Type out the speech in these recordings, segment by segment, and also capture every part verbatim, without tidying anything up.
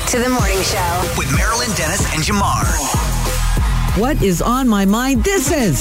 to the morning show with Marilyn Dennis and Jamar. What is on my mind? This is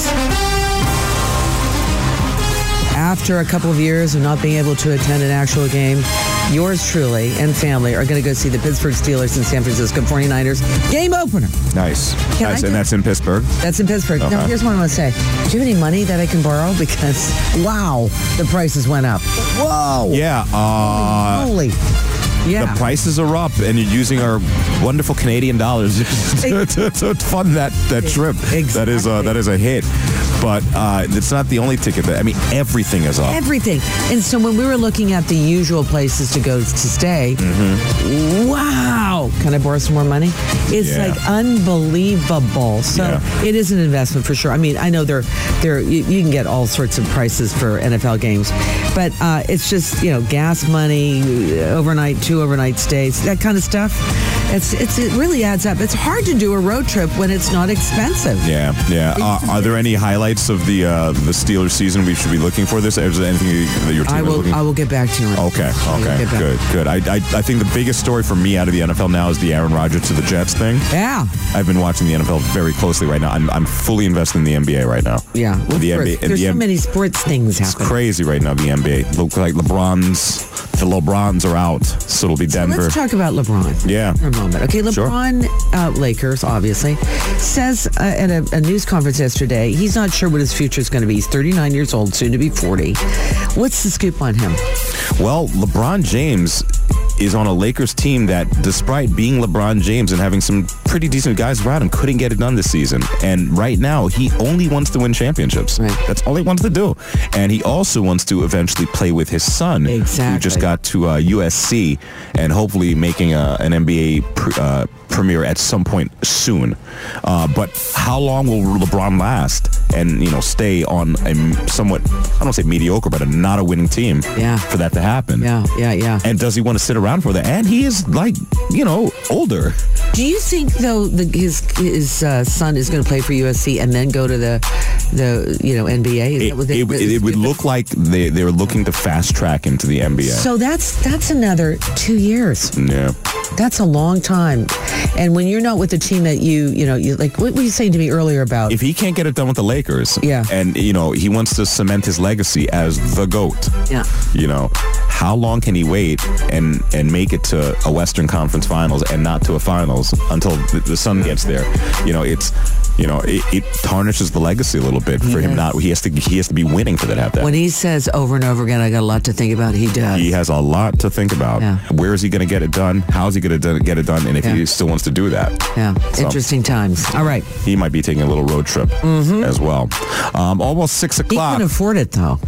after a couple of years of not being able to attend an actual game, yours truly and family are going to go see the Pittsburgh Steelers and San Francisco forty-niners game opener. Nice. Can nice. I And that's in Pittsburgh? That's in Pittsburgh. Okay. Now, here's what I want to say. Do you have any money that I can borrow? Because, wow, the prices went up. Whoa. Yeah. Uh, Holy. Yeah. The prices are up, and you're using our wonderful Canadian dollars to, to, to fund that, that trip. Exactly. That is a, that is a hit. But uh, it's not the only ticket. That, I mean, everything is up. Everything. And so when we were looking at the usual places to go to stay, mm-hmm. wow. Can I borrow some more money? It's Yeah. like unbelievable. So Yeah. it is an investment for sure. I mean, I know they're, they're, you, you can get all sorts of prices for N F L games, but uh, it's just, you know, gas money, overnight, two overnight stays, that kind of stuff. It's, it's, it really adds up. It's hard to do a road trip when it's not expensive. Yeah, yeah. Uh, are there any highlights of the uh, the Steelers season we should be looking for this? Is there anything that your team I is will, looking for? I will get back to you. on Okay, that. I will okay, get back. good, good. I, I I think the biggest story for me out of the N F L now is the Aaron Rodgers to the Jets thing. Yeah. I've been watching the N F L very closely right now. I'm, I'm fully invested in the N B A right now. Yeah. Well, the of N B A, course, there's the so N- many sports things It's happening. crazy right now, the N B A. Look like LeBron's, the LeBrons are out, so it'll be So Denver. let's talk about LeBron. Yeah. For a moment. Okay, Sure. LeBron, uh, Lakers, obviously, says uh, at a, a news conference yesterday he's not sure what his future is going to be. He's thirty-nine years old, soon to be forty. What's the scoop on him? Well, LeBron James is on a Lakers team that, despite being LeBron James and having some pretty decent guys around him, couldn't get it done this season. And right now, he only wants to win championships. Right. That's all he wants to do. And he also wants to eventually play with his son, Exactly. who just got to uh, U S C, and hopefully making a, an N B A pr- uh, premiere at some point soon. Uh, but how long will LeBron last and, you know, stay on a somewhat, I don't say mediocre, but a not a winning team Yeah. for that to happen? Yeah, yeah, yeah. And does he want to sit around for that? And he is, like, you know, older. Do you think, though, the, his his uh, son is going to play for U S C and then go to the, the you know, N B A? Is It, that what they- it, it, it would look like they, they were looking to fast track into the N B A. So that's that's another two years. Yeah. That's a long time. And when you're not with the team that you, you know, you like, what were you saying to me earlier about? If he can't get it done with the Lakers, Yeah. and, you know, he wants to cement his legacy as the GOAT, Yeah. you know, how long can he wait and, and make it to a Western Conference Finals and not to a Finals until the, the sun gets there? You know, it's, you know, it, it tarnishes the legacy a little bit for him. Yes. Not he has to he has to be winning for that to have that. When he says over and over again, I got a lot to think about, he does. He has a lot to think about. Yeah. Where is he going to get it done? How is he going to get it done? And if Yeah. he still wants to do that, Yeah, So- interesting times. All right. he might be taking a little road trip as well. Um, almost six He o'clock. can afford it, though.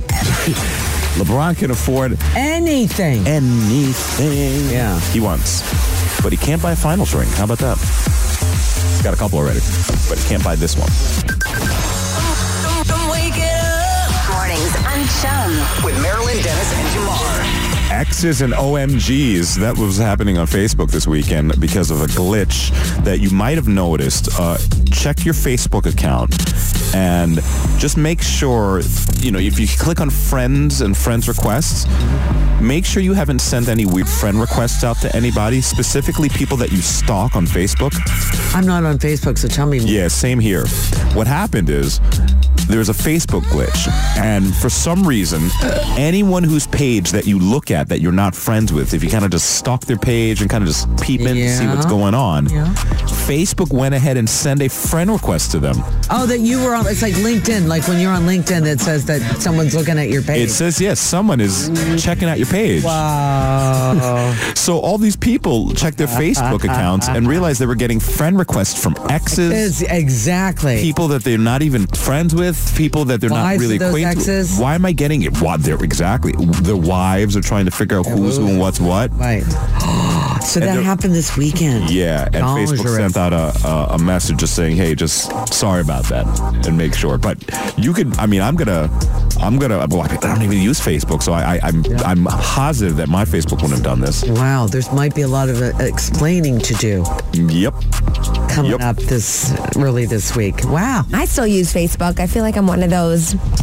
LeBron can afford Anything. anything Yeah. he wants. But he can't buy a finals ring. How about that? He's got a couple already, but he can't buy this one. mornings on Chum With Marilyn Dennis and Jamar. X's and O M Gs. That was happening on Facebook this weekend because of a glitch that you might have noticed. Uh, check your Facebook account and just make sure, you know, if you click on friends and friends requests, make sure you haven't sent any weird friend requests out to anybody, specifically people that you stalk on Facebook. I'm not on Facebook, so tell me more. Yeah, same here. What happened is there's a Facebook glitch, and for some reason, anyone whose page that you look at that you're not friends with, if you kind of just stalk their page and kind of just peep in to see Yeah. what's going on, Yeah. Facebook went ahead and sent a friend request to them. Oh, that you were on, it's like LinkedIn. Like when you're on LinkedIn, it says that someone's looking at your page. It says, yes, someone is checking out your page. Wow. So all these people checked their Facebook accounts and realized they were getting friend requests from exes, It's exactly. people that they're not even friends with, people that they're Wives not really of those acquainted exes? with. Why am I getting it? What, they're, exactly. Their wives are trying to figure out who's who and what's what. Right. So that they're- happened this weekend. Yeah, and Facebook Dangerous. sent out a, a a message just saying, "Hey, just sorry about that," and make sure. But you could, I mean, I'm gonna, I'm gonna. Well, I don't even use Facebook, so I, I I'm I'm positive that my Facebook wouldn't have done this. Wow, there might be a lot of uh, explaining to do Yep. coming Yep. up this early this week. Wow. I still use Facebook. I feel like I'm one of those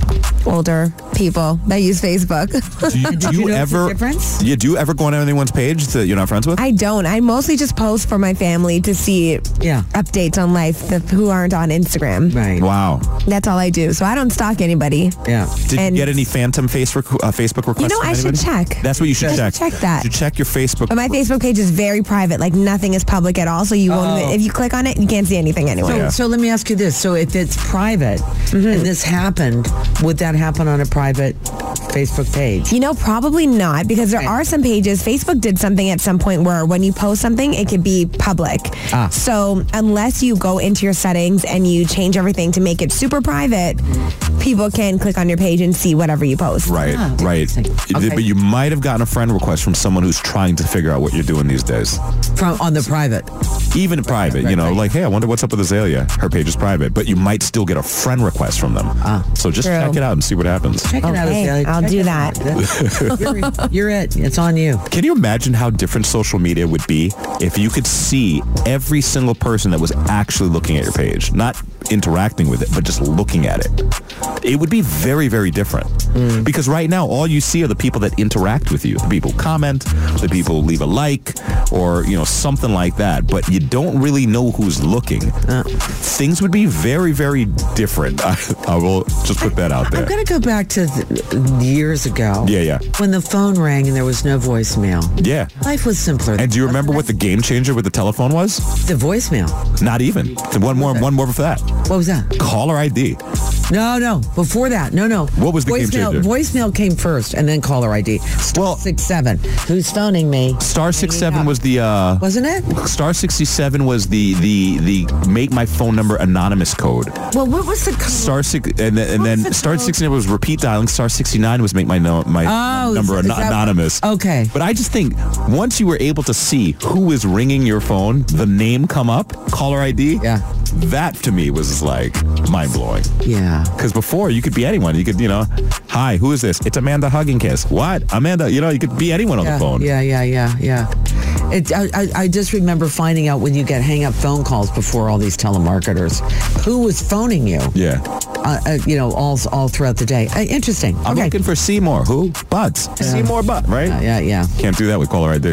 older people that use Facebook. Do you, do you you notice the ever? difference? Yeah. Do you ever go on anyone's page that you're not friends with? I don't. I mostly just post for my family to see Yeah. updates on life that, who aren't on Instagram. Right. Wow. That's all I do. So I don't stalk anybody. Yeah. Did And- you get any phantom face rec- uh, Facebook requests? You know, from I should anybody? check. That's what you should I should check. check that. You should check your Facebook. But my Facebook page is very private. Like nothing is public at all. So you won't. Oh. Even, if you click on it, you can't see anything anyway. So, Yeah. so let me ask you this. So if it's private Mm-hmm. and this happened, would that happen on a private Facebook page? You know, probably not, because there Okay. are some pages. Facebook did something at some point where when you post something, it could be public. Ah. So unless you go into your settings and you change everything to make it super private, people can click on your page and see whatever you post. Right, Ah, right. interesting. Okay. But you might have gotten a friend request from someone who's trying to figure out what you're doing these days. From on the private. Even private, right, you know, right. like, hey, I wonder what's up with Azalea. Her page is private, but you might still get a friend request from them. Ah. So just True. check it out and see what happens. Check it out. Okay, Azalea. I'll Check do it that. out. you're, you're it. It's on you. Can you imagine how different social media would be if you could see every single person that was actually looking at your page, not interacting with it, but just looking at it? It would be very, very different. Mm. Because right now, all you see are the people that interact with you. The people who comment, the people who leave a like, or, you know, something like that. But you don't really know who's looking. Uh. Things would be very, very different. I, I will just put that out there. I'm going to go back to th- years ago. Yeah, yeah. When the phone rang and there was no voicemail. Yeah. Life was simpler. And do you remember what the game changer with the telephone was? The voicemail. Not even. One more, one more for that. What was that? Caller I D. No, no. Before that, no, no. What was the game voicemail? changer? Voicemail came first, and then caller I D. Star Well- six seven. Who's phoning me? Star six Hanging seven up. was the uh, Wasn't it? Star sixty seven was the the the make my phone number anonymous code. Well, what was the code? Star six and then, and What was then the Star code? sixty nine was repeat dialing. Star sixty nine was make my no, my Oh, number is ano- that- anonymous. Okay. But I just think once you were able to see who is ringing your phone, the name come up, caller I D. Yeah. That to me was like mind blowing. Yeah. Because before you could be anyone. You could, you know, hi, who is this? It's Amanda Hugging Kiss. What? Amanda, you know, you could be anyone on Yeah, the phone. yeah, yeah, yeah, yeah. It, I, I, I just remember finding out when you get hang up phone calls before all these telemarketers, who was phoning you, Yeah. uh, uh, you know, all all throughout the day. Uh, interesting. I'm okay. looking for Seymour. Who? Butts. Seymour Butt, right? Yeah, yeah, yeah. Can't do that with caller I D.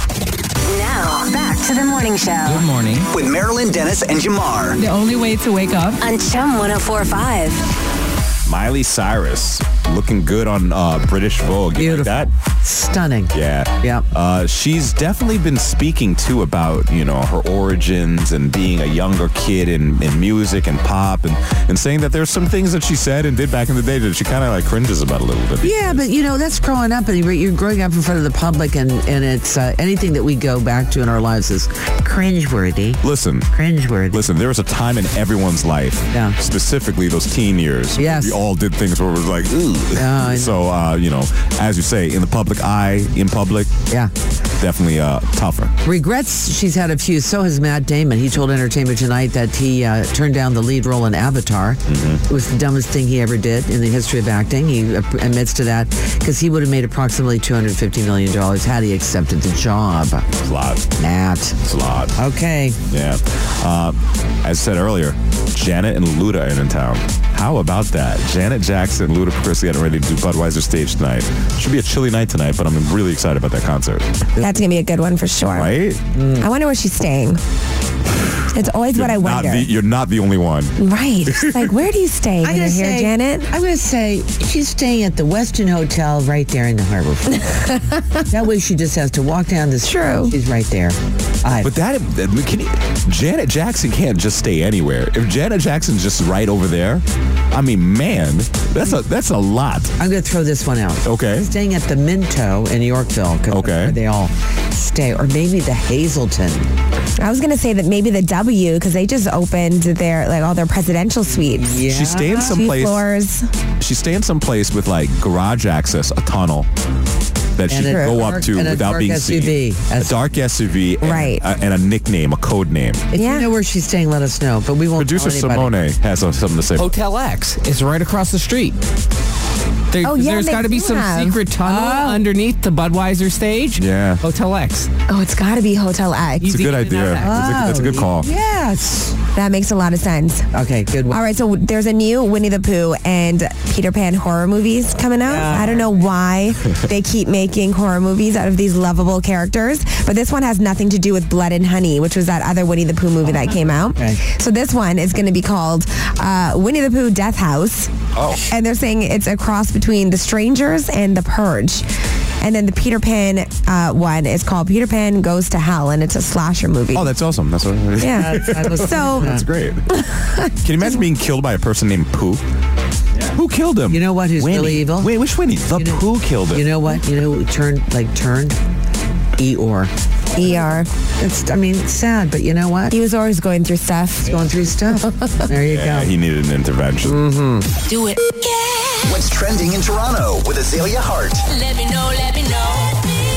Now, back to the morning show Good morning. With Marilyn Dennis and Jamar. The only way to wake up. on Chum one oh four point five. Miley Cyrus looking good on uh, British Vogue. You like Beautiful. that? Stunning. Yeah. Yeah. Uh, she's definitely been speaking too about, you know, her origins and being a younger kid in, in music and pop and, and saying that there's some things that she said and did back in the day that she kind of like cringes about a little bit. Yeah, but you know, that's growing up, and you're you're growing up in front of the public, and, and it's uh, anything that we go back to in our lives is cringeworthy. Listen. Cringeworthy. Listen, there was a time in everyone's life, Yeah. specifically those teen years. Yes. We all did things where it was like, ooh. Yeah, I know. So, uh, you know, as you say, in the public eye, in public, Yeah. definitely uh, tougher. Regrets, she's had a few. So has Matt Damon. He told Entertainment Tonight that he uh, turned down the lead role in Avatar. Mm-hmm. It was the dumbest thing he ever did in the history of acting. He admits to that because he would have made approximately two hundred fifty million dollars had he accepted the job. It's a lot. Matt. It's a lot. Okay. Yeah. Uh, as I said earlier, Janet and Luda are in town. How about that? Janet Jackson, Ludacris getting ready to do Budweiser stage tonight. Should be a chilly night tonight, but I'm really excited about that concert. That's going to be a good one for sure. Right? I wonder where she's staying. It's always what I Not wonder. the, you're not the only one. Right. It's like, where do you stay when you're here, Janet? I'm going to say she's staying at the Westin Hotel right there in the harbor. That way she just has to walk down the street. True. She's right there. I, But that, that- can you, Janet Jackson can't just stay anywhere. If Janet Jackson's just right over there, I mean, man, that's a that's a lot. I'm going to throw this one out. Okay. Staying at the Minto in Yorkville. 'cause Okay. that's where they all stay. Or maybe the Hazelton. I was going to say that maybe the W, because they just opened their, like, all their presidential suites. Yeah. She's staying Two someplace. floors. She's staying someplace with like garage access, a tunnel that she And a can go dark- up to and a without dark being S U V. seen. A dark S U V, and, Right. a, and a nickname, a code name. If Yeah. you know where she's staying, let us know. But we won't Producer tell anybody. Simone has uh, something to say. Hotel X is right across the street. There, Oh, yeah, there's they got to be do some have. secret tunnel Oh. underneath the Budweiser stage. Yeah. Hotel X. Oh, it's got to be Hotel X. It's a good idea. That's a, that's a good call. Yes. That makes a lot of sense. Okay, good one. All right, so there's a new Winnie the Pooh and Peter Pan horror movies coming out. Yeah. I don't know why they keep making horror movies out of these lovable characters, but this one has nothing to do with Blood and Honey, which was that other Winnie the Pooh movie that came out. Okay. So this one is going to be called uh, Winnie the Pooh Death House. Oh. And they're saying it's a cross between The Strangers and The Purge. And then the Peter Pan uh, one is called Peter Pan Goes to Hell, and it's a slasher movie. Oh, that's awesome. That's what. yeah. I was- So That's great. Can you imagine being killed by a person named Pooh? Who killed him? You know what? Who's Winnie. really evil? Wait, which Winnie? The You know- Pooh killed him. You know what? You know who turned, like, turned? Eeyore. E R. It's, I mean, it's sad, but you know what? He was always going through stuff. He's going through stuff. There you yeah, go. he needed an intervention. Do it. What's trending in Toronto with Azalea Hart? Let me know, let me know.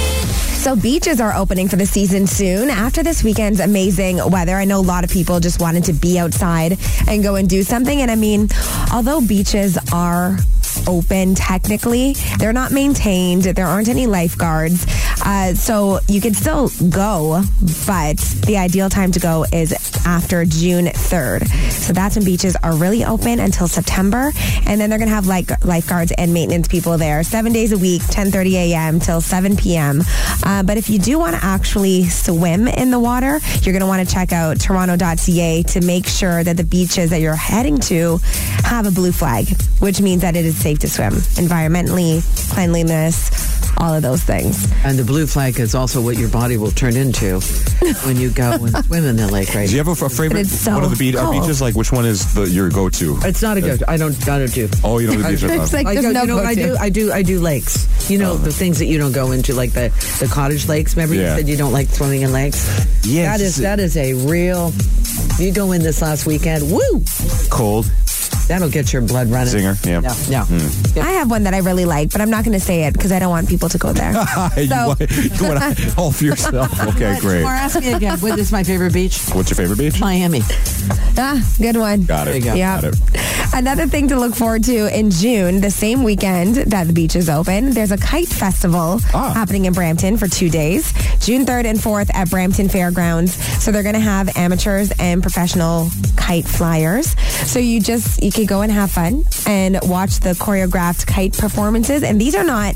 So beaches are opening for the season soon. After this weekend's amazing weather, I know a lot of people just wanted to be outside and go and do something. And I mean, although beaches are open technically, they're not maintained. There aren't any lifeguards. Uh, so you can still go, but the ideal time to go is after June third. So that's when beaches are really open until September. And then they're going to have like lifeguards and maintenance people there seven days a week, ten thirty a.m. till seven p.m. Uh, but if you do want to actually swim in the water, you're going to want to check out toronto dot c a to make sure that the beaches that you're heading to have a blue flag, which means that it is safe to swim. Environmentally, cleanliness, all of those things. And the blue flag is also what your body will turn into when you go and swim in the lake, right? Do you have a, a favorite? it's so one of the beach, are cold. beaches? Like, which one is the your go-to? It's not a go. I don't. I don't do. Oh, you know the beach. It's like I there's go, no you know what I go-to. do? I do. I do lakes. You know the things that you don't go into, like the, the cottage lakes. Remember Yeah. you said you don't like swimming in lakes. Yes. That is that is a real. You go in this last weekend. Woo! cold. That'll get your blood running. Zinger, yeah. No, no. I have one that I really like, but I'm not going to say it because I don't want people to go there. you So- want, you want all for yourself. Okay, great. Or ask me again. What is my favorite beach? What's your favorite beach? Miami. Ah, good one. Got it. There you go. Yeah. Got it. Another thing to look forward to in June, the same weekend that the beach is open, there's a kite festival Ah. happening in Brampton for two days, June third and fourth at Brampton Fairgrounds. So they're going to have amateurs and professional kite flyers. So you just, you could go and have fun and watch the choreographed kite performances. And these are not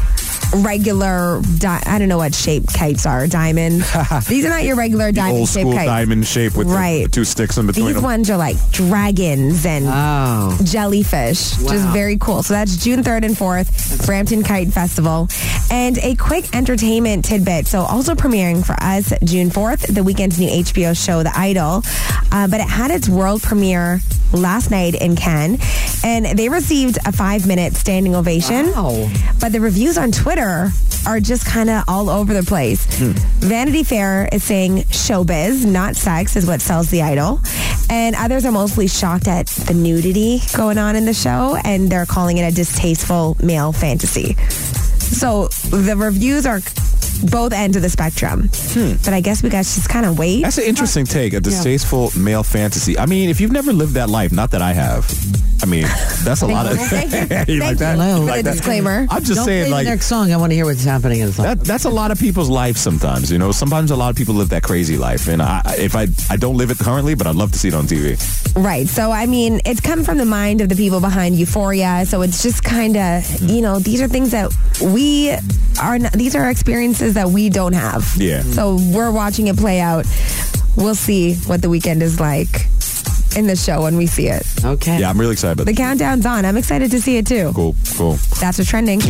regular, di- I don't know what shape kites are, diamond. These are not your regular diamond Old shape school kites. diamond shape with the- Right. the, two sticks in between These them. ones are like dragons and Oh. jellyfish, which is Wow. very cool. So that's June third and fourth, Brampton Kite Festival. And a quick entertainment tidbit. So also premiering for us June fourth, the weekend's new H B O show, The Idol. Uh, but it had its world premiere last night in Cannes. And they received a five-minute standing ovation. Wow. But the reviews on Twitter are just kind of all over the place. Vanity Fair is saying showbiz, not sex, is what sells The Idol. And others are mostly shocked at the nudity going on in the show, and they're calling it a distasteful male fantasy. So the reviews are both ends of the spectrum. But I guess we guys just kind of wait. That's an interesting take, a distasteful male fantasy. I mean, if you've never lived that life, not that I have. I mean, that's a lot of... Thank you. You Thank like that? you Hello. for Like the that? disclaimer. I'm just Don't saying, play like... the next song. I want to hear what's happening in the song. That, that's a lot of people's life sometimes, you know. Sometimes a lot of people live that crazy life, and I, if I I don't live it currently, but I'd love to see it on T V. Right. So, I mean, it's come from the mind of the people behind Euphoria. So it's just kind of, you know, these are things that we are, not, these are experiences that we don't have. Yeah. So we're watching it play out. We'll see what the weekend is like in the show when we see it. Okay. Yeah, I'm really excited about The this. countdown's on. I'm excited to see it too. Cool, cool. That's what's trending.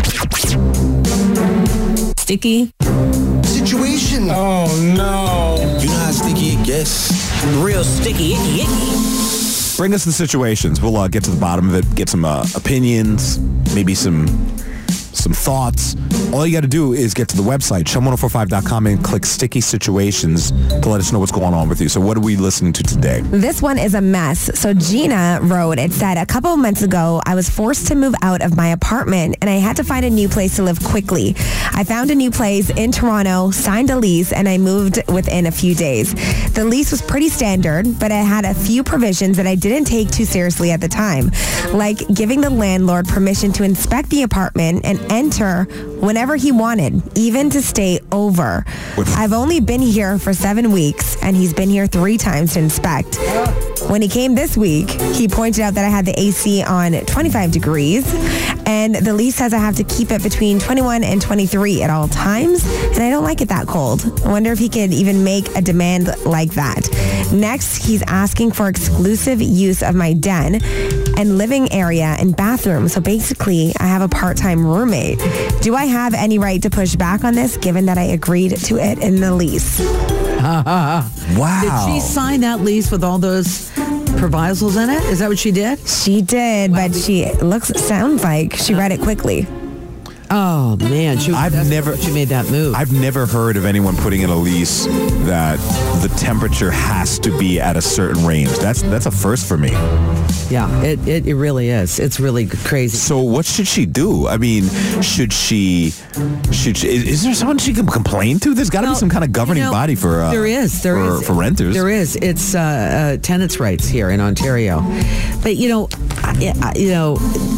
Sticky. Situation. Oh, no. You know how sticky it gets. Real sticky, icky, icky. Bring us the situations. We'll uh, get to the bottom of it, get some uh, opinions, maybe some some thoughts. All you got to do is get to the website, chum one oh four five dot com, and click Sticky Situations to let us know what's going on with you. So what are we listening to today? This one is a mess. So Gina wrote, it said, a couple of months ago, I was forced to move out of my apartment and I had to find a new place to live quickly. I found a new place in Toronto, signed a lease, and I moved within a few days. The lease was pretty standard, but it had a few provisions that I didn't take too seriously at the time, like giving the landlord permission to inspect the apartment and enter whenever he wanted, even to stay over. I've only been here for seven weeks, and he's been here three times to inspect. When he came this week, he pointed out that I had the A C on twenty-five degrees, and the lease says I have to keep it between twenty-one and twenty-three at all times, and I don't like it that cold. I wonder if he could even make a demand like that. Next, he's asking for exclusive use of my den and living area and bathroom, so basically I have a part-time roommate. Do I have any right to push back on this, given that I agreed to it in the lease? Wow. Did she sign that lease with all those provisos in it? Is that what she did? She did, but she it looks sounds like she read it quickly. Oh man, she, I've that's never- she made that move. I've never heard of anyone putting in a lease that the temperature has to be at a certain range. That's that's a first for me. yeah, it, it it really is. It's really crazy. So what should she do? I mean, should she, should she, is, is there someone she can complain to? There's got to Well, be some kind of governing you know, body for uh, there is there for, is for renters. There is. It's uh, uh, tenants' rights here in Ontario, but you know, I, I- you know,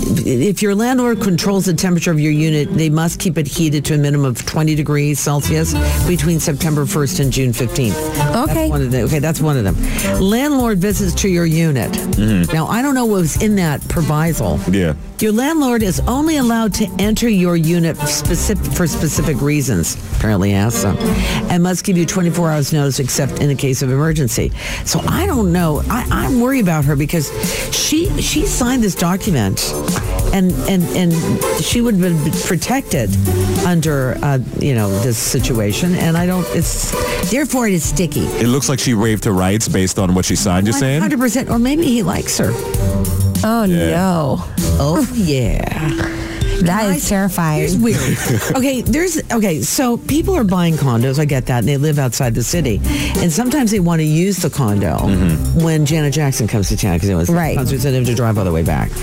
if your landlord controls the temperature of your unit, they must keep it heated to a minimum of twenty degrees Celsius between September first and June fifteenth. Okay. That's one of the, okay, that's one of them. Landlord visits to your unit. Now, I don't know what was in that proviso. Yeah. Your landlord is only allowed to enter your unit specific, for specific reasons, apparently has some, and must give you twenty-four hours notice except in a case of emergency. So I don't know. I, I'm worried about her because she she signed this document and and, and she would have been protected under, uh, you know, this situation. And I don't, it's, therefore it is sticky. It looks like she waived her rights based on what she signed, you're saying? one hundred percent. Or maybe he likes her. Oh no. Oh, yeah. That is terrifying. Here's weird. Okay, there's okay. So people are buying condos. I get that, and they live outside the city, and sometimes they want to use the condo when Janet Jackson comes to town because it was Right. concerts and they have to drive all the way back.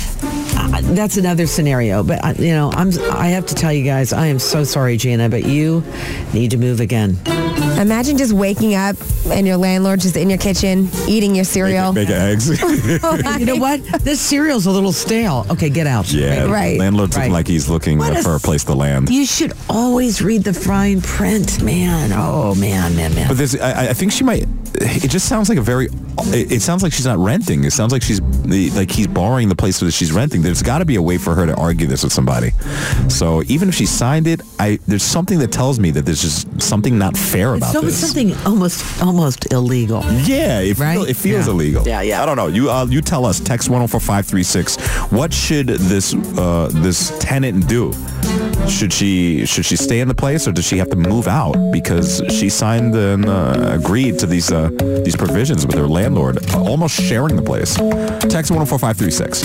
Uh, that's another scenario, but uh, you know, I'm. I have to tell you guys, I am so sorry, Gina, but you need to move again. Imagine just waking up and your landlord just in your kitchen eating your cereal. Make, make eggs. You know what? This cereal's a little stale. Okay, get out. yeah. Right. Landlord's looking Right. like he's looking What uh, a for a s- place to land. You should always read the fine print, man. Oh man, man, man. But there's, I, I think she might. It just sounds like a very. It, it sounds like she's not renting. It sounds like she's like he's borrowing the place that she's renting. There's got to be a way for her to argue this with somebody. So even if she signed it, I there's something that tells me that there's just something not fair about so this. it's something almost almost illegal. Yeah, it, Right? feel, it feels Yeah. illegal. Yeah, yeah. I don't know. You uh, you tell us. Text one oh four five three six. What should this uh, this tenant do? Should she should she stay in the place or does she have to move out because she signed and uh, agreed to these uh, these provisions with her landlord, almost sharing the place? Text one oh four five three six.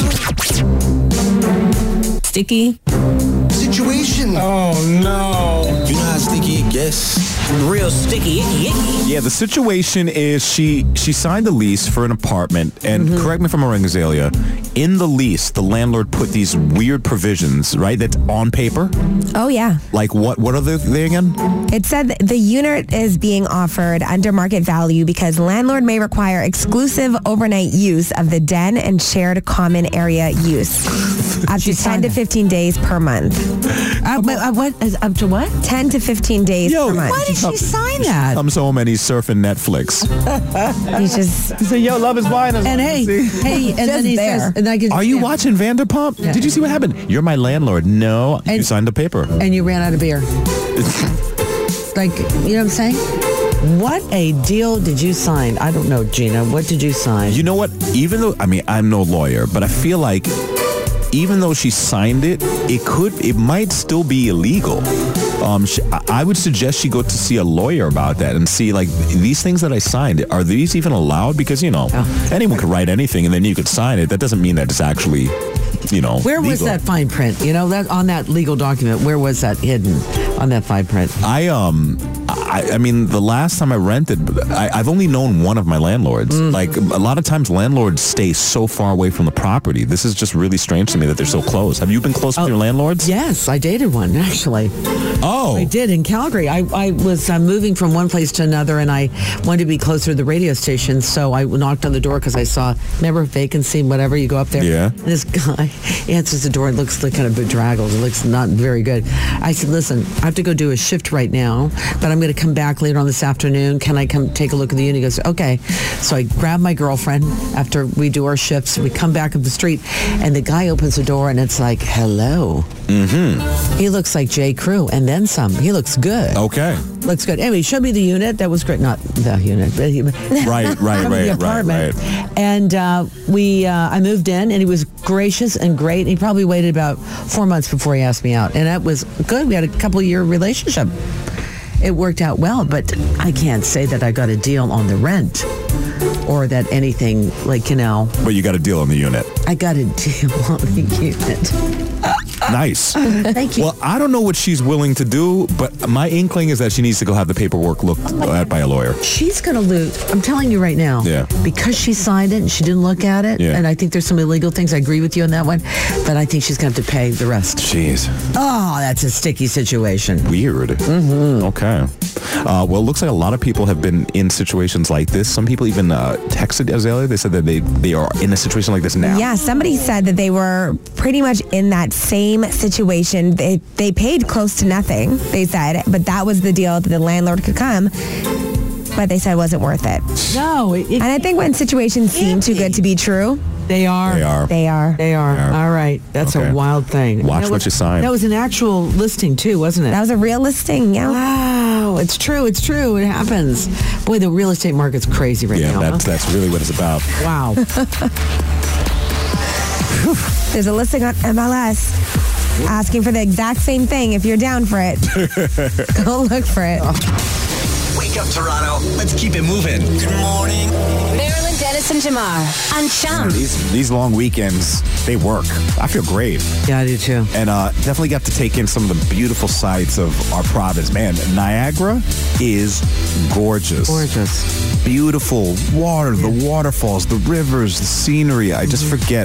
Sticky. Situation. Oh no. You know how sticky it gets. Real sticky. Icky, icky. Yeah, the situation is she she signed a lease for an apartment, and correct me if I'm wrong, Azalea, in the lease, the landlord put these weird provisions, right, that's on paper? Oh yeah. Like what, what are they, they again? It said that the unit is being offered under market value because landlord may require exclusive overnight use of the den and shared common area use. Up to ten signed to it. fifteen days per month. Uh, but, uh, what is up to what? ten to fifteen days Yo, per month. Why did she sign that? Comes home and he's surfing Netflix. He's just He said, yo, love is blind. And hey, hey, and then Just he there. says, and I can, Are you yeah. watching Vanderpump? Did you see what happened? You're my landlord. No, you And- signed the paper. And you ran out of beer. Like, you know what I'm saying? What a deal did you sign? I don't know, Gina. What did you sign? You know what? Even though, I mean, I'm no lawyer, but I feel like even though she signed it, it could, it might still be illegal. Um, she, I I would suggest she go to see a lawyer about that and see, like, these things that I signed, are these even allowed? Because, you know, anyone could write anything and then you could sign it. That doesn't mean that it's actually, you know, Where was legal. that fine print? You know, that on that legal document, where was that hidden? on that fine print. I um, I, I mean, the last time I rented, I, I've only known one of my landlords. Mm-hmm. Like a lot of times, landlords stay so far away from the property. This is just really strange to me that they're so close. Have you been close Oh, with your landlords? Yes, I dated one, actually. Oh, I did in Calgary. I, I was uh, moving from one place to another, and I wanted to be closer to the radio station, so I knocked on the door because I saw, remember, vacancy, whatever, you go up there. Yeah. And this guy answers the door and looks like kind of bedraggled. It looks not very good. I said, listen, I have to go do a shift right now, but I'm going to come back later on this afternoon. Can I come take a look at the unit? He goes, okay. So I grab my girlfriend after we do our shifts. We come back up the street, and the guy opens the door, and it's like, hello. Mm-hmm. He looks like J. Crew, and then some. He looks good. okay. Looks good. Anyway, he showed me the unit. That was great. Not the unit, but he, Right, right, from right, the right, apartment. right. And uh, we, uh, I moved in, and he was gracious and great. He probably waited about four months before he asked me out, and that was good. We had a couple year relationship. It worked out well, but I can't say that I got a deal on the rent or that anything like, you know, But you got a deal on the unit. I got a deal on the unit. Nice. Thank you. Well, I don't know what she's willing to do, but my inkling is that she needs to go have the paperwork looked at by a lawyer. She's going to lose. I'm telling you right now. Yeah. Because she signed it and she didn't look at it. Yeah. And I think there's some illegal things. I agree with you on that one. But I think she's going to have to pay the rest. Jeez. Oh, that's a sticky situation. Weird. Mm-hmm. Okay. Uh, well, it looks like a lot of people have been in situations like this. Some people even uh, texted Azalea. They said that they, they are in a situation like this now. Yeah, somebody said that they were pretty much in that same situation. They, they paid close to nothing, they said, but that was the deal that the landlord could come. But they said it wasn't worth it. No. It, And I think when situations seem too good to be true, they are. They are. they are. They are. They are. All right. That's Okay. a wild thing. Watch That what was- you sign. That was an actual listing, too, wasn't it? That was a real listing, yeah. Wow. It's true. It's true. It happens. Boy, the real estate market's crazy right Yeah, now. that's, huh? that's really what it's about. Wow. There's a listing on M L S asking for the exact same thing. If you're down for it, go look for it. Wake up, Toronto. Let's keep it moving. Good morning. Marilyn Dennis and Jamar on Chum. These these long weekends, they work. I feel great. Yeah, I do, too. And uh, definitely got to take in some of the beautiful sights of our province. Man, Niagara is gorgeous. Gorgeous. Beautiful water, the waterfalls, the rivers, the scenery. I just forget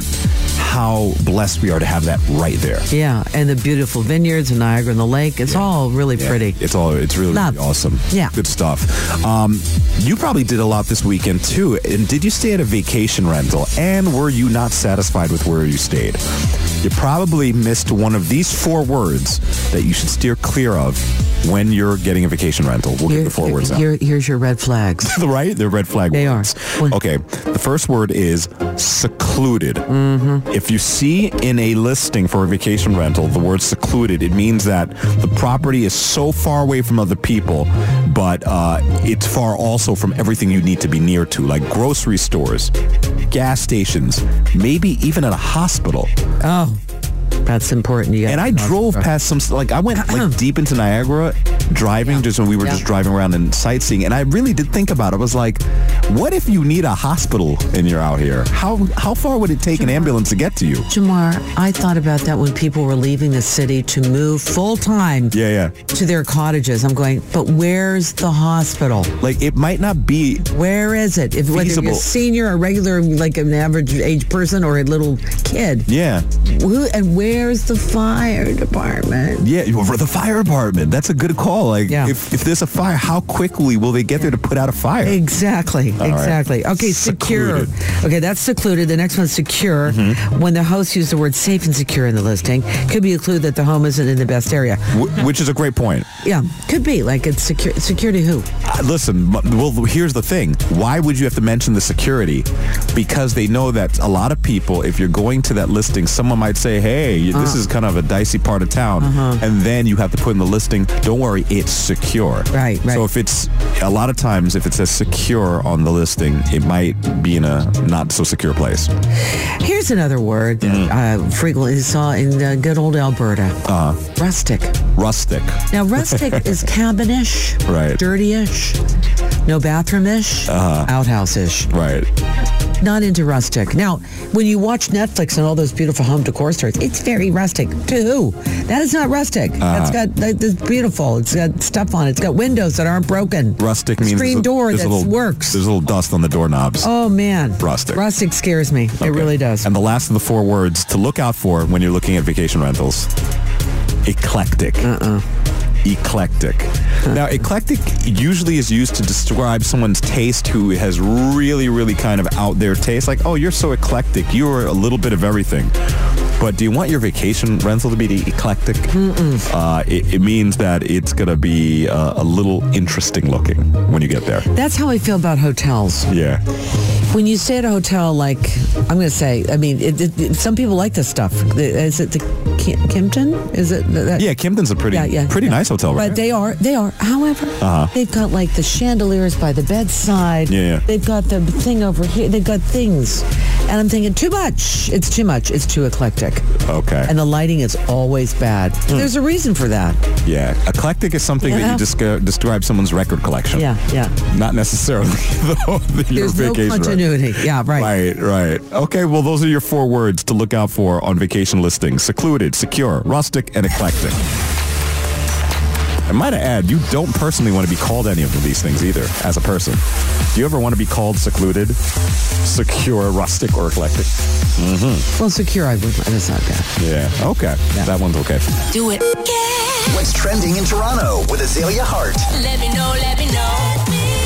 how blessed we are to have that right there. Yeah, and the beautiful vineyards and Niagara and the lake. It's all really pretty. It's all. It's really, Love. really awesome. Yeah. Good stuff. Um, you probably did a lot this weekend too. And did you stay at a vacation rental? And were you not satisfied with where you stayed? You probably missed one of these four words that you should steer clear of when you're getting a vacation rental. We'll get Here- the four words out. here- here's your red flags. Right? They're red flag They words. are. Okay. The first word is secluded. Mm-hmm. If you see in a listing for a vacation rental the word secluded, it means that the property is so far away from other people, but uh, it's far also from everything you need to be near to, like grocery stores, gas stations, maybe even at a hospital. Oh, that's important. You And I drove past some, like I went like deep into Niagara driving just when we were Yeah. just driving around and sightseeing. And I really did think about it. I was like, what if you need a hospital and you're out here? How how far would it take an ambulance to get to you? Jamar, I thought about that when people were leaving the city to move full time Yeah, yeah. to their cottages. I'm going, but where's the hospital? Like it might not be, Where is it? If whether you're Feasible. a senior, a regular, like an average age person, or a little kid, yeah. who, and where's the fire department? Yeah, for the fire department. That's a good call. Like Yeah. if, if there's a fire, how quickly will they get there to put out a fire? Exactly, right. exactly. Okay, secure. Secluded. Okay, that's secluded. The next one's secure. Mm-hmm. When the host used the word safe and secure in the listing, could be a clue that the home isn't in the best area. Wh- which is a great point. Yeah, could be. Like it's secure. Secure to who? Uh, Listen, but- well, here's the thing. Why would you have to mention the security? Because they know that a lot of people, if you're going to that listing, someone might say, hey, this Uh-huh. is kind of a dicey part of town. And then you have to put in the listing, don't worry, it's secure. Right, right. So if it's, a lot of times, if it says secure on the listing, it might be in a not so secure place. Here's another word that Mm-hmm. I frequently saw in uh, good old Alberta. Uh, Rustic. rustic. Now, rustic is cabinish, Right. dirty-ish. No bathroom-ish, Uh-huh. outhouse-ish. Right. Not into rustic. Now, when you watch Netflix and all those beautiful home decor stores, it's very rustic. To who? That is not rustic. That's got, that, that's beautiful. It's got stuff on it. It's got windows that aren't broken. Rustic means Screen there's a- door there's that a little, works. There's a little dust on the doorknobs. Oh, man. Rustic. Rustic scares me. Okay. It really does. And the last of the four words to look out for when you're looking at vacation rentals. Eclectic. Uh-uh. Eclectic. Now, eclectic usually is used to describe someone's taste who has really, really kind of out there taste. Like, oh, you're so eclectic. You're a little bit of everything. But do you want your vacation rental to be the eclectic? Uh, it, it means that it's going to be uh, a little interesting looking when you get there. That's how I feel about hotels. Yeah. When you stay at a hotel, like, I'm going to say, I mean, it, it, it- some people like this stuff. Is it the Kim- Kimpton? Is it? That, Yeah, Kimpton's a pretty, Yeah, yeah, pretty yeah. nice hotel, right? But they are, they are. However, Uh-huh. they've got like the chandeliers by the bedside. Yeah, yeah. They've got the thing over here. They've got things. And I'm thinking, too much. It's too much. It's too eclectic. Okay. And the lighting is always bad. There's a reason for that. Yeah. Eclectic is something that Yeah. you descri- describe someone's record collection. Yeah, yeah. Not necessarily though, your There's no vacation rental. continuity. Yeah, right. Right, right. Okay, well, those are your four words to look out for on vacation listings. Secluded, secure, rustic, and eclectic. I might add, you don't personally want to be called any of these things either, as a person. Do you ever want to be called secluded, secure, rustic, or eclectic? Well, secure, I would. That's not bad. Yeah, okay. That one's okay. Do it. What's trending in Toronto with Azalea Hart? Let me know, let me know.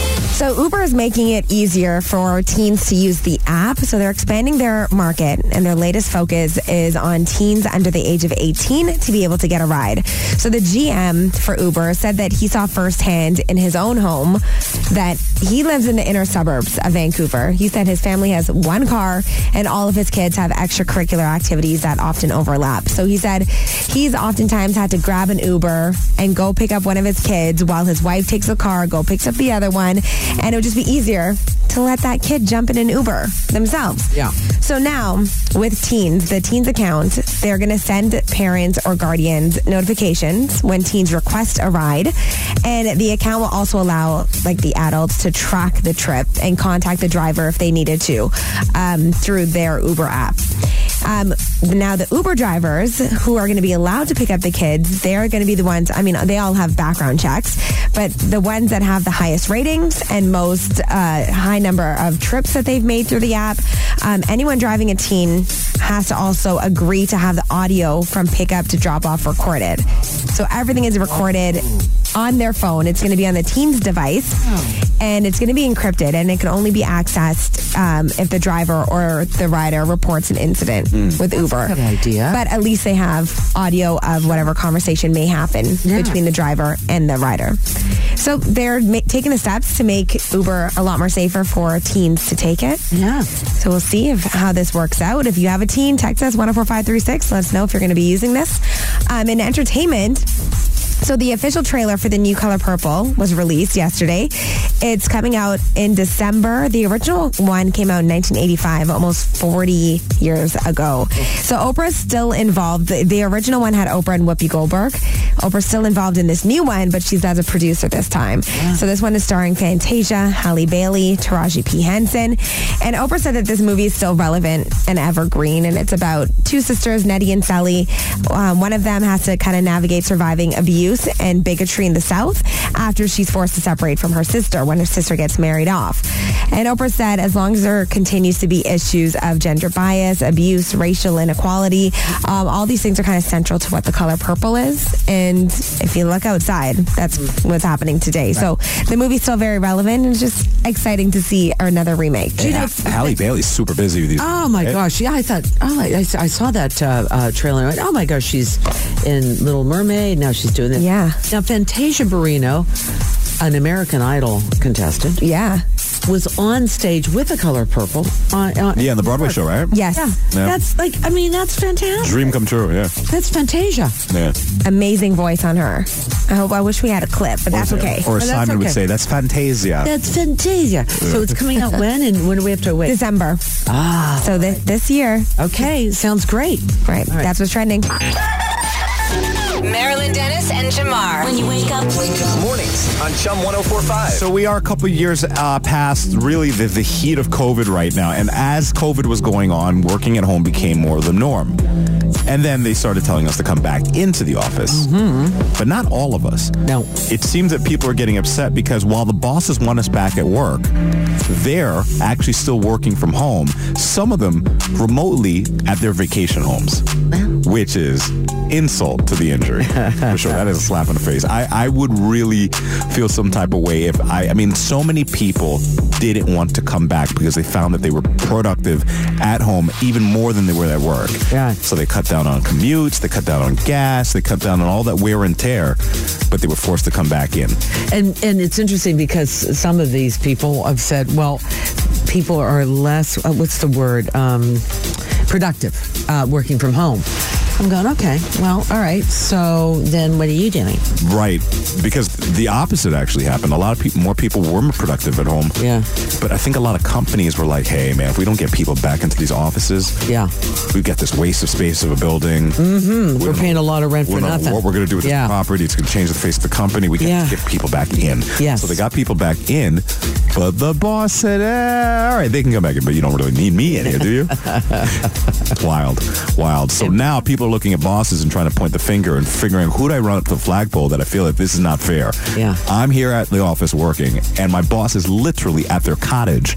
So Uber is making it easier for teens to use the app. So they're expanding their market, and their latest focus is on teens under the age of eighteen to be able to get a ride. So the G M for Uber said that he saw firsthand in his own home that he lives in the inner suburbs of Vancouver. He said his family has one car and all of his kids have extracurricular activities that often overlap. So he said he's oftentimes had to grab an Uber and go pick up one of his kids while his wife takes the car, go picks up the other one. And it would just be easier to let that kid jump in an Uber themselves. Yeah. So now with teens, the teens account, they're going to send parents or guardians notifications when teens request a ride. And the account will also allow like the adults to track the trip and contact the driver if they needed to um, through their Uber app. Um, now, the Uber drivers who are going to be allowed to pick up the kids, they're going to be the ones, I mean, they all have background checks, but the ones that have the highest ratings and most uh, high number of trips that they've made through the app, um, anyone driving a teen has to also agree to have the audio from pickup to drop off recorded. So everything is recorded on their phone. It's going to be on the teen's device, and it's going to be encrypted, and it can only be accessed um, if the driver or the rider reports an incident with Uber. Good idea. But at least they have audio of whatever conversation may happen Yeah. between the driver and the rider. So they're ma- taking the steps to make Uber a lot more safer for teens to take it. Yeah. So we'll see if how this works out. If you have a teen, text us one oh four five three six. Let us know if you're going to be using this. Um, in entertainment, so the official trailer for the new Color Purple was released yesterday. It's coming out in December. The original one came out in nineteen eighty-five, almost forty years ago. So Oprah's still involved. The, the original one had Oprah and Whoopi Goldberg. Oprah's still involved in this new one, but she's as a producer this time. Yeah. So this one is starring Fantasia, Halle Bailey, Taraji P. Henson. And Oprah said that this movie is still relevant and evergreen, and it's about two sisters, Nettie and Sally. Um, one of them has to kind of navigate surviving abuse and bigotry in the South after she's forced to separate from her sister when her sister gets married off. And Oprah said as long as there continues to be issues of gender bias, abuse, racial inequality, um, all these things are kind of central to what The Color Purple is. And if you look outside, that's what's happening today. Right. So the movie's still very relevant, and it's just exciting to see another remake. Hey, ha- Halle Bailey's super busy with these. Oh my right? gosh! Yeah, I thought. Oh, I, I saw that uh, uh, trailer. And I went, oh my gosh, she's in Little Mermaid. Now she's doing this. Yeah. Now Fantasia Barrino, an American Idol contestant, yeah, was on stage with The Color Purple. On, on, Yeah, on the Broadway show, right? Yes. Yeah. Yeah. That's like. I mean, that's fantastic. Dream come true, yeah. That's Fantasia. Yeah. Amazing voice on her. I hope. I wish we had a clip, but that's Or- okay. Or But that's Simon would okay. say, that's Fantasia. That's Fantasia. So it's coming out when, and when do we have to wait? December. Ah. So this this year. Okay, sounds great. Right. All right. That's what's trending. Marilyn Dennis and Jamar. When you wake up, Mornings on Chum one oh four point five. So we are a couple of years uh, past really the, the heat of COVID right now. And as COVID was going on, working at home became more the norm. And then they started telling us to come back into the office. Mm-hmm. But not all of us. No. It seems that people are getting upset because while the bosses want us back at work, they're actually still working from home. Some of them remotely at their vacation homes, which is insult to the injury. For sure. That is a slap in the face. I, I would really feel some type of way if I, I mean, so many people didn't want to come back because they found that they were productive at home even more than they were at work. Yeah. So they cut down on commutes, they cut down on gas, they cut down on all that wear and tear, but they were forced to come back in. And and it's interesting because some of these people have said, well, people are less, uh, what's the word, um, productive uh, working from home. I'm going, okay, well, all right. So then what are you doing? Right. Because the opposite actually happened. A lot of people, more people were more productive at home. Yeah. But I think a lot of companies were like, hey, man, if we don't get people back into these offices, yeah, we get this waste of space of a building. Mm-hmm. We're paying know, a lot of rent for nothing. nothing. What we're going to do with yeah. this property, it's going to change the face of the company. We get yeah. to get people back in. Yes. So they got people back in, but the boss said, eh, all right, they can come back in, but you don't really need me in here, do you? It's wild. Wild. So now people are looking at bosses and trying to point the finger and figuring who do I run up to the flagpole that I feel that this is not fair. Yeah. I'm here at the office working, and my boss is literally at their cottage,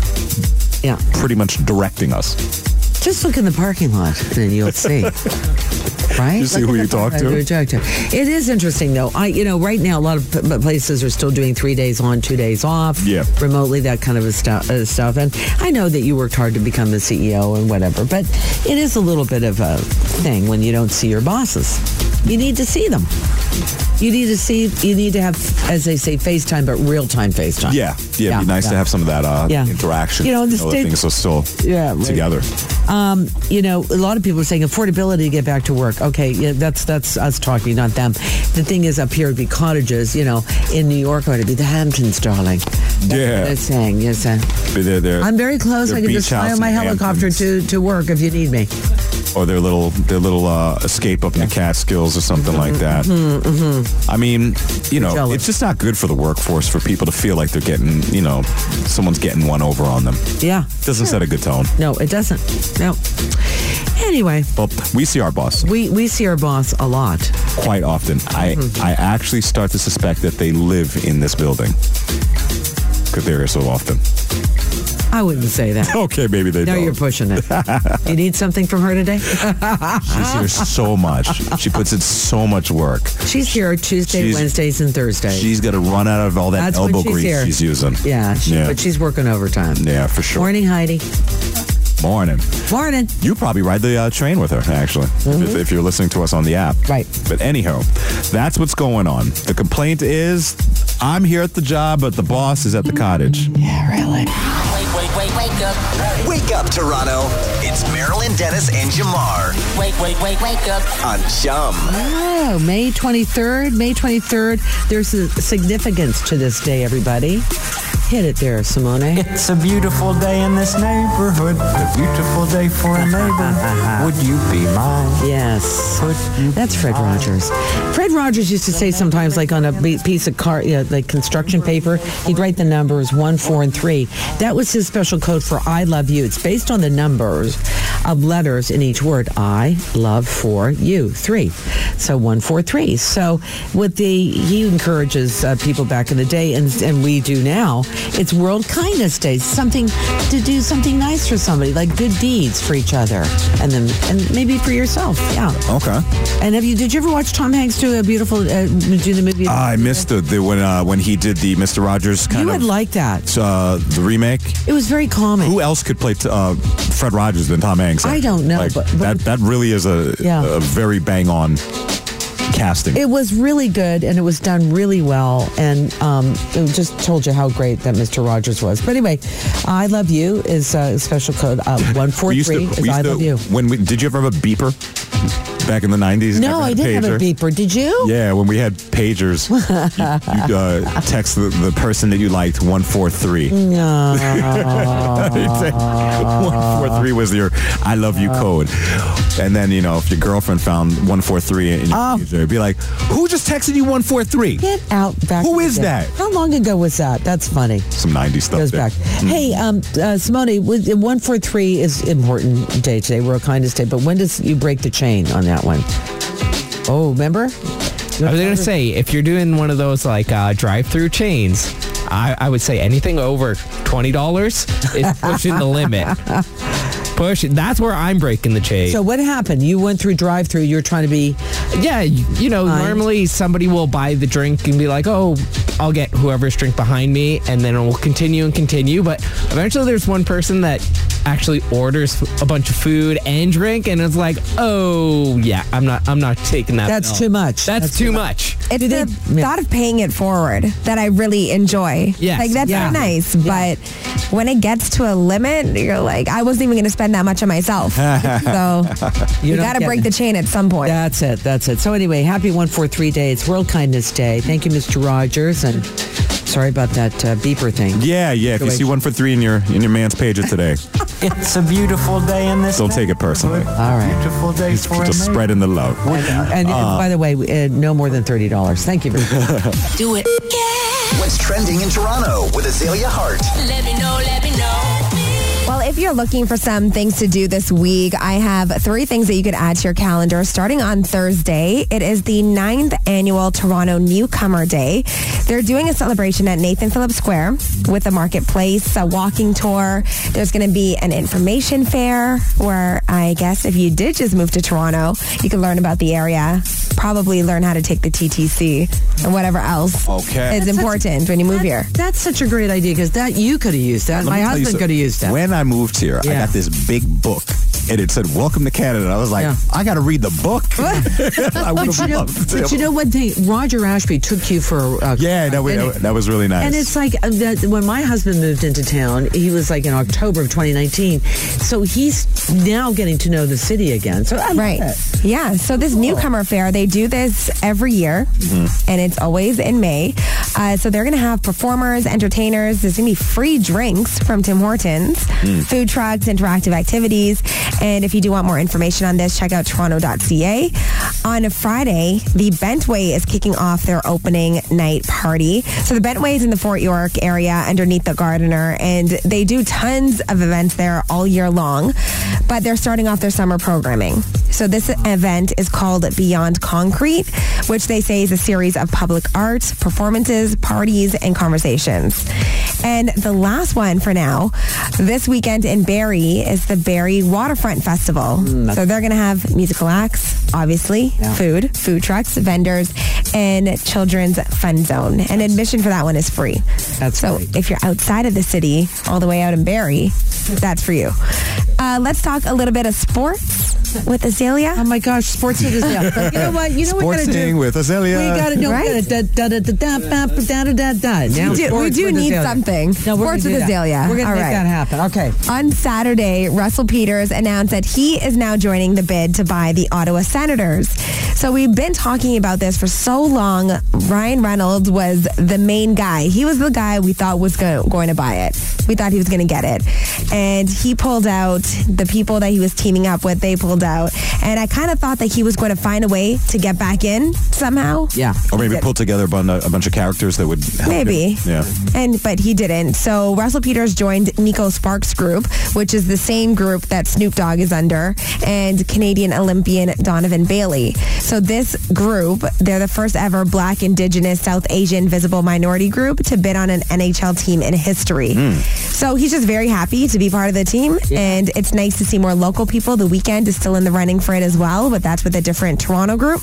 yeah, pretty much directing us. Just look in the parking lot and you'll see. Right? You see Look who at you the talk parking to? lot. Talk to. It is interesting, though. I, you know, right now, a lot of p- places are still doing three days on, two days off. Yeah. Remotely, that kind of a stu- uh, stuff. And I know that you worked hard to become the C E O and whatever, but it is a little bit of a thing when you don't see your bosses. You need to see them. You need to see, you need to have, as they say, FaceTime, but real-time FaceTime. Yeah. Yeah. Yeah, It'd be nice yeah. to have some of that uh, Yeah. interaction. You know, the Other state- things are still Yeah, right. together. Um, you know, a lot of people are saying affordability to get back to work. Okay, yeah, that's that's us talking, not them. The thing is, up here it'd be cottages. You know, in New York, it'd be the Hamptons, darling. That's Yeah. what they're saying. Yes, uh, But they're, they're, I'm very close. their I can beach just fly house on my in helicopter Hamptons. to, to work if you need me. Or their little their little uh, escape up in the Catskills or something like that. Mm-hmm, mm-hmm. I mean, you know, jealous. it's just not good for the workforce for people to feel like they're getting, you know, someone's getting one over on them. Yeah. Doesn't set a good tone. No, it doesn't. No. Anyway, Well, we see our boss we, we see our boss a lot. quite often. I Mm-hmm. I actually start to suspect that they live in this building because they're here so often. I wouldn't say that. Okay, maybe they No, don't. you're pushing it. You need something from her today? She's here so much. She puts in so much work. She's here Tuesday, She's- Wednesdays, and Thursdays. She's got to run out of all that That's when elbow she's grease here. she's using. Yeah, she, Yeah. but she's working overtime. Yeah, for sure. Morning, Heidi. Morning. Morning. You probably ride the uh, train with her, actually, if, if you're listening to us on the app. Right. But anyhow, that's what's going on. The complaint is, I'm here at the job, but the boss is at the cottage. Yeah, really. Wake, wake, wake, wake up. Wake up, Toronto. It's Marilyn Dennis and Jamar Wake, wake, wake, wake up. on Chum. Oh, May twenty-third. May twenty-third. There's a significance to this day, everybody. Hit it there, Simone. It's a beautiful day in this neighborhood. A beautiful day for a neighbor. Would you be mine? Yes. Would you That's be Fred mine? Rogers. Fred Rogers used to say sometimes, like on a be- piece of car, you know, like construction paper, he'd write the numbers one, four, and three. That was his special code for I love you. It's based on the numbers of letters in each word. I love for you. Three. So one, four, three. So with the, he encourages uh, people back in the day, and, and we do now, it's World Kindness Day. Something to do something nice for somebody, like good deeds for each other, and then and maybe for yourself. Yeah. Okay. And have you? Did you ever watch Tom Hanks do a beautiful uh, do the movie? I missed the, the when uh, when he did the Mister Rogers kind You of would like that. uh, the remake. It was very calming. Who else could play t- uh, Fred Rogers than Tom Hanks? I don't know, Like, but- but- that that really is a Yeah. a very bang on casting. It was really good, and it was done really well, and um, it just told you how great that Mister Rogers was. But anyway, I love you is a special code. Uh, one four We used three to- is we used I to- love you. When we, did you ever have a beeper back in the nineties? No, I didn't have a beeper. Did you? Yeah, when we had pagers, you, you'd uh, text the, the person that you liked one four three. No. one four three was your I love you code. And then, you know, if your girlfriend found one four three in your Oh. pager, it'd be like, who just texted you one four three? Get out back. Who in the is day. that? How long ago was that? That's funny. Some nineties stuff. Goes there. back. Hey, um, uh, Simone, was- one four three is important day today, World Kindness Day, but when does you break the chain on that one? Oh, remember? I was going to say, if you're doing one of those like uh, drive-through chains, I, I would say anything over twenty dollars is pushing the limit. Push. That's where I'm breaking the chain. So what happened? You went through drive-through. You're trying to be... Yeah, you, you know, Fine. normally somebody will buy the drink and be like, oh, I'll get whoever's drink behind me, and then it will continue and continue. But eventually there's one person that actually orders a bunch of food and drink, and it's like, oh, yeah, I'm not I'm not taking that. That's bill. too much. That's, That's too too much. It's Do the they- thought of paying it forward that I really enjoy. Yes. Like, that's Yeah. so nice. But when it gets to a limit, you're like, I wasn't even going to spend that much on myself. So you You're not got to getting break it. the chain at some point. That's it. That's it. So anyway, happy one four three Day. It's World Kindness Day. Thank you, Mister Rogers. And sorry about that uh, beeper thing. Yeah, yeah. If you see one for three in your in your man's page of today, It's a beautiful day in this Don't take it personally. neighborhood. All right. Beautiful day just, for a just neighbor. spreading the love. And, and, and by the way, uh, no more than thirty dollars. Thank you very much. Do it. What's trending in Toronto with Azalea Hart? Let me know, let me know. Well, if you're looking for some things to do this week, I have three things that you could add to your calendar. Starting on Thursday, it is the ninth annual Toronto Newcomer Day. They're doing a celebration at Nathan Phillips Square with a marketplace, a walking tour. There's going to be an information fair where I guess if you did just move to Toronto, you can learn about the area, probably learn how to take the T T C and whatever else Okay. is important when you move here. That's such a great idea because that you could have used that. Let My me tell you husband so- could have used that. When I moved here, I Yeah. got this big book, and it said "Welcome to Canada." I was like, Yeah. I got to read the book. I would But you, have know, loved to. but you know what thing? Roger Ashby took you for uh, Yeah, that was, and, that was really nice. and it's like uh, that, when my husband moved into town, he was like in October of twenty nineteen. So he's now getting to know the city again. So I love Right. it. Yeah. So this newcomer fair, they do this every year, and it's always in May. Uh, so they're going to have performers, entertainers. There's going to be free drinks from Tim Hortons, food trucks, interactive activities. And if you do want more information on this, check out toronto dot c a. On Friday, the Bentway is kicking off their opening night party. So the Bentway is in the Fort York area underneath the Gardiner, and they do tons of events there all year long. But they're starting off their summer programming. So this event is called Beyond Concrete, which they say is a series of public art, performances, parties, and conversations. And the last one for now, this weekend in Barrie is the Barrie Waterfront Festival. So they're going to have musical acts, obviously, food, food trucks, vendors, and children's fun zone. And admission for that one is free. That's so great. if you're outside of the city, all the way out in Barrie, that's for you. Uh, let's talk a little bit of sports with Azalea. Oh my gosh, sports with Azalea. But you know what? You know what we gotta Sportsing do? with Azalea. We gotta no, Right? we gotta da da da da da da da da da da. Now We do- we sports do with need Azalea. something. No, we're Sports gonna with do that. Azalea. We're gonna All make right. that happen. Okay. On Saturday, Russell Peters announced that he is now joining the bid to buy the Ottawa Senators. So we've been talking about this for so long. Ryan Reynolds was the main guy. He was the guy we thought was go- going to buy it. We thought he was going to get it. And he pulled out. The people that he was teaming up with, they pulled out. And I kind of thought that he was going to find a way to get back in somehow. Yeah. Or maybe pull together a bun- a bunch of characters that would help Maybe. him. Yeah. And but he didn't. So Russell Peters joined Nico Sparks Group, which is the same group that Snoop Dogg is under, and Canadian Olympian Donovan Bailey. So this group, they're the first ever Black, Indigenous, South Asian, visible minority group to bid on an N H L team in history. So he's just very happy to be part of the team, and it's nice to see more local people. The Weekend is still in the running for it as well, but that's with a different Toronto group.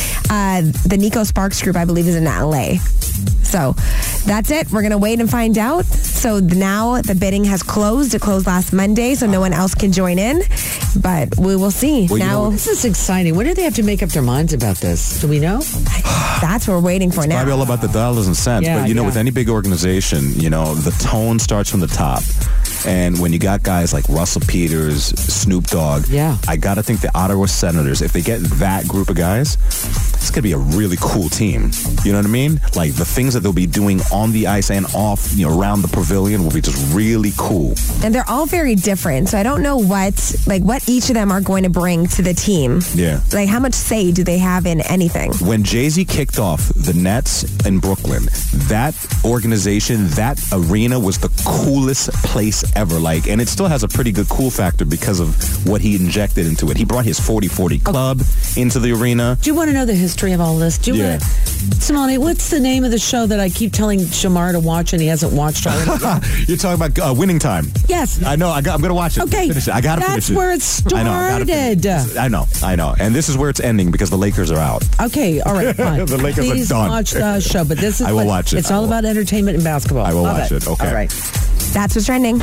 Uh, the Nico Sparks Group, I believe, is in L A. So that's it. We're going to wait and find out. So now the bidding has closed. It closed last Monday, so no one else can join in. But we will see. Well, you now, know- This is exciting. When do they have to make up their minds about this? Do we know? that's what we're waiting for now. Probably all about the dollars and cents. Yeah, but you know, yeah. with any big organization, you know, the tone starts from the top. And when you got guys like Russell Peters, Snoop Dogg, Yeah. I got to think the Ottawa Senators, if they get that group of guys, it's going to be a really cool team. You know what I mean? Like the things that they'll be doing on the ice and off, you know, around the pavilion will be just really cool. And they're all very different. So I don't know what, like, what each of them are going to bring to the team? Yeah. Like, how much say do they have in anything? When Jay-Z kicked off the Nets in Brooklyn, that organization, that arena was the coolest place ever. Like, and it still has a pretty good cool factor because of what he injected into it. He brought his forty forty club into the arena. Do you want to know the history of all this? Do you Yeah. want to, Simone, what's the name of the show that I keep telling Shamar to watch and he hasn't watched already? You're talking about uh, Winning Time. Yes. I know. I got, I'm going to watch it. Okay. Finish it. I got to finish That's it. where it I know. I, gotta finish started. it. I know. I know. And this is where it's ending because the Lakers are out. Okay, all right, fine. The Lakers are Please done. watch the show, but this is I will what- watch it. It's I all will. about entertainment and basketball. I will Love watch it. Okay. All right. That's what's trending.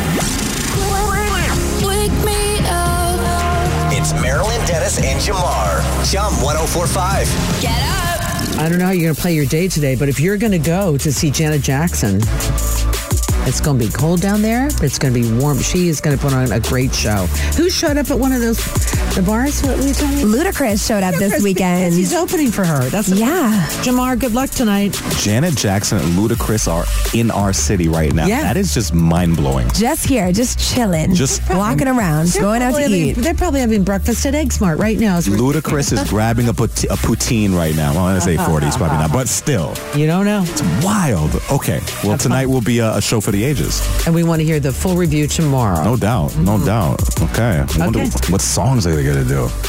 Wake me up. It's Marilyn Dennis and Jamar. Chum one oh four point five. Get up. I don't know how you're going to play your day today, but if you're going to go to see Janet Jackson, it's going to be cold down there, but it's going to be warm. She is going to put on a great show. Who showed up at one of those the bars? What were you telling me? Ludacris showed up this Ludacris, weekend. because He's opening for her. That's Yeah. Jamar, good luck tonight. Janet Jackson and Ludacris are in our city right now. Yeah. That is just mind-blowing. Just here, just chilling. Just- walking around, They're going out to probably eat. having- They're probably having breakfast at Egg Smart right now. as we're- Ludacris is grabbing a, pout- a poutine right now. Well, I'm going to say forties, probably not, but still. You don't know. It's wild. Okay. Well, Have tonight fun. will be a, a show for the ages. And we want to hear the full review tomorrow. No doubt. No doubt. Okay. I wonder Okay. what songs are they going to do?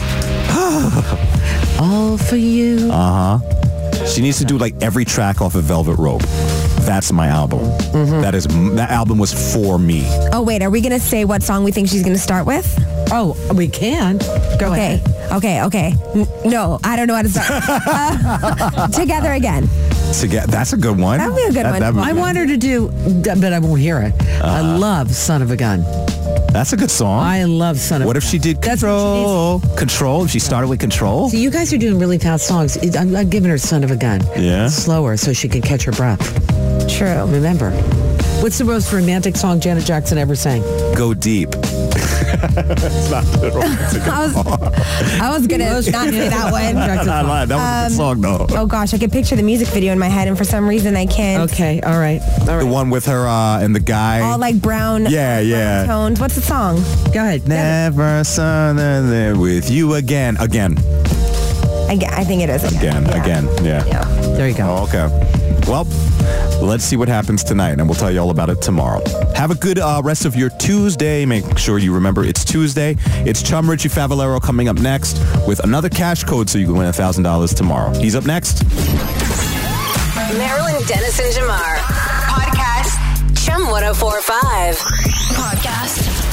All for you. Uh-huh. She needs to do like every track off of Velvet Rope. That's my album. That is that album was for me. Oh, wait, are we going to say what song we think she's going to start with? Oh, we can. Go Okay, ahead. okay, okay. N- no, I don't know how to start. Uh, together again. To get that's a good one. That would be a good one. that'd be I good. want her to do, but I won't hear it. I love Son of a Gun. That's a good song. I love Son of what a if Gun. she did That's what she needs. Control? Control? If she started with Control? So you guys are doing really fast songs. I'm, I'm giving her Son of a Gun. Yeah? Slower so she can catch her breath. True. Remember. What's the most romantic song Janet Jackson ever sang? Go Deep. It's not the romantic I was, I was going to not say that one. Not lying. That was a good song, though. Oh, gosh, I could picture the music video in my head, and for some reason I can't. Okay, all right. All The right. one with her uh, and the guy. All like brown. Yeah, yeah. brown toned. What's the song? Go ahead. Never saw there with you again. Again. I, gue- I think it is. Again. Yeah. Again. Yeah. Yeah. There you go. Oh, okay. Well, let's see what happens tonight, and we'll tell you all about it tomorrow. Have a good uh, rest of your Tuesday. Make sure you remember it's Tuesday. It's Chum Richie Favalero coming up next with another cash code so you can win one thousand dollars tomorrow. He's up next. Marilyn Dennis and Jamar. Podcast. Chum one oh four point five. Podcast.